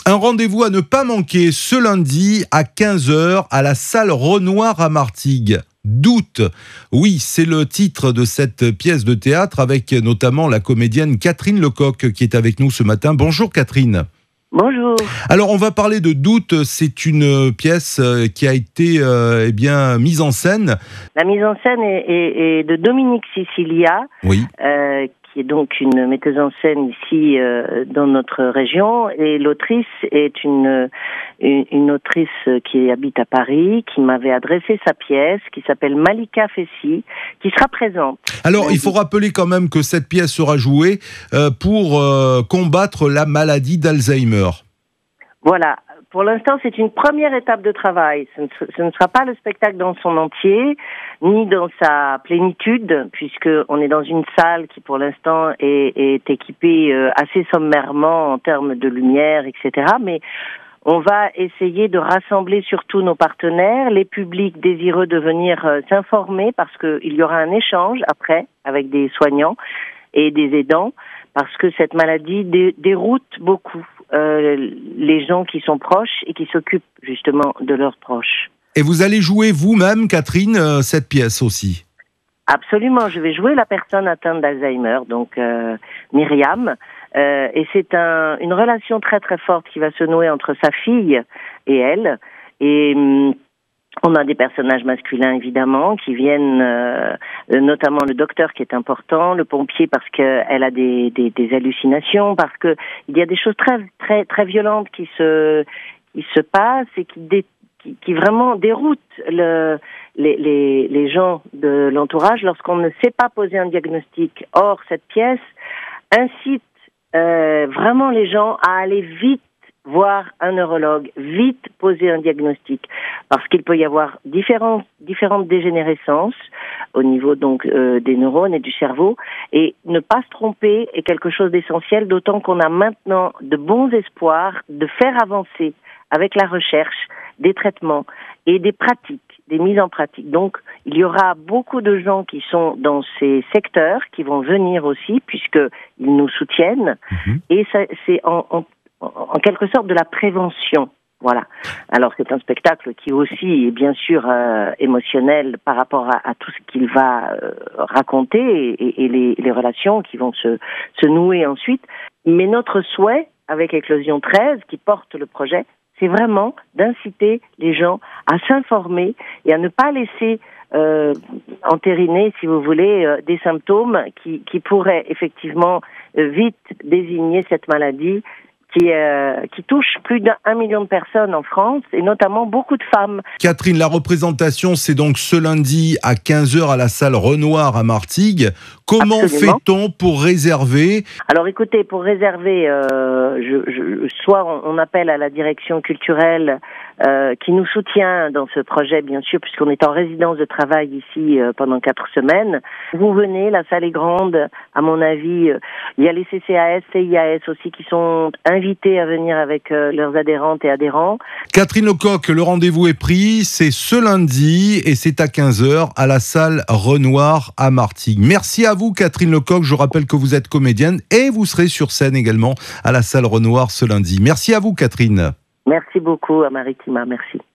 Un rendez-vous à ne pas manquer ce lundi à 15h à la salle Renoir à Martigues. Doute. Oui, c'est le titre de cette pièce de théâtre avec notamment la comédienne Catherine Lecoq qui est avec nous ce matin. Bonjour Catherine. Bonjour. Alors on va parler de Doute, c'est une pièce qui a été mise en scène. La mise en scène est de Dominique Sicilia, Oui. qui est donc une metteuse en scène ici dans notre région, et l'autrice est une autrice qui habite à Paris, qui m'avait adressé sa pièce, qui s'appelle Malika Fessi, qui sera présente. Alors il faut rappeler quand même que cette pièce sera jouée pour combattre la maladie d'Alzheimer. Voilà. Pour l'instant, c'est une première étape de travail. Ce ne sera pas le spectacle dans son entier, ni dans sa plénitude, puisqu'on est dans une salle qui, pour l'instant, est équipée assez sommairement en termes de lumière, etc. Mais on va essayer de rassembler surtout nos partenaires, les publics désireux de venir s'informer, parce qu'il y aura un échange après avec des soignants et des aidants, parce que cette maladie déroute beaucoup les gens qui sont proches et qui s'occupent justement de leurs proches. Et vous allez jouer vous-même, Catherine, cette pièce aussi? Absolument, je vais jouer la personne atteinte d'Alzheimer, donc Myriam, et c'est une relation très très forte qui va se nouer entre sa fille et elle, et on a des personnages masculins évidemment qui viennent, notamment le docteur qui est important, le pompier parce qu'elle a des hallucinations, parce que il y a des choses très très très violentes qui se passent et qui vraiment déroutent les gens de l'entourage lorsqu'on ne sait pas poser un diagnostic. Or, cette pièce incite vraiment les gens à aller vite voir un neurologue, vite poser un diagnostic, parce qu'il peut y avoir différentes dégénérescences au niveau donc des neurones et du cerveau, et ne pas se tromper est quelque chose d'essentiel, d'autant qu'on a maintenant de bons espoirs de faire avancer avec la recherche des traitements et des pratiques, des mises en pratique. Donc, il y aura beaucoup de gens qui sont dans ces secteurs qui vont venir aussi, puisqu'ils nous soutiennent, et ça, c'est en quelque sorte de la prévention. Voilà. Alors c'est un spectacle qui aussi est bien sûr émotionnel par rapport à tout ce qu'il va raconter et les relations qui vont se nouer ensuite. Mais notre souhait avec Éclosion 13, qui porte le projet, c'est vraiment d'inciter les gens à s'informer et à ne pas laisser entériner, si vous voulez, des symptômes qui pourraient effectivement vite désigner cette maladie qui touche plus d'1 million de personnes en France, et notamment beaucoup de femmes. Catherine, la représentation, c'est donc ce lundi à 15h à la salle Renoir à Martigues. Comment Absolument. fait-on pour réserver? Alors écoutez, pour réserver, soit on appelle à la direction culturelle qui nous soutient dans ce projet, bien sûr, puisqu'on est en résidence de travail ici pendant 4 semaines. Vous venez, la salle est grande, à mon avis. Il y a les CCAS, CIAS aussi qui sont invités à venir avec leurs adhérentes et adhérents. Catherine Lecoq, le rendez-vous est pris, c'est ce lundi et c'est à 15h à la salle Renoir à Martigues. Merci à vous Catherine Lecoq, je rappelle que vous êtes comédienne et vous serez sur scène également à la salle Renoir ce lundi. Merci à vous Catherine. Merci beaucoup à Maritima, merci.